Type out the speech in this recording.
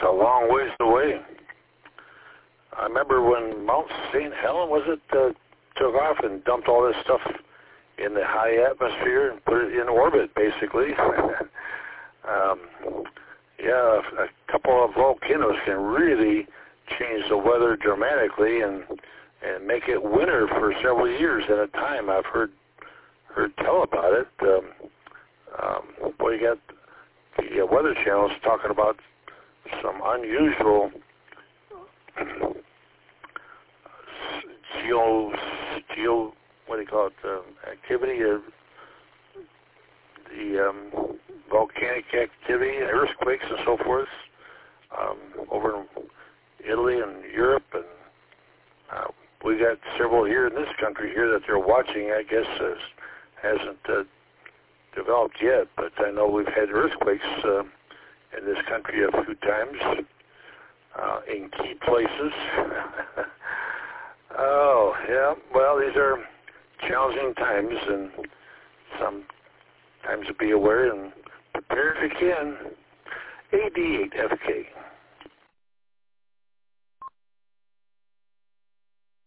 a long ways away. I remember when Mount St. Helen, was it, took off and dumped all this stuff in the high atmosphere and put it in orbit, basically. Yeah, a couple of volcanoes can really change the weather dramatically and make it winter for several years at a time. I've heard tell about it. Boy, you got the Weather Channel's talking about some unusual what do you call it, activity, the volcanic activity, earthquakes and so forth, over in Italy and Europe, and we got several here in this country here that they're watching. I guess hasn't developed yet, but I know we've had earthquakes in this country a few times in key places. Oh, yeah. Well, these are challenging times, and sometimes to be aware and prepare if you can. AD8FK.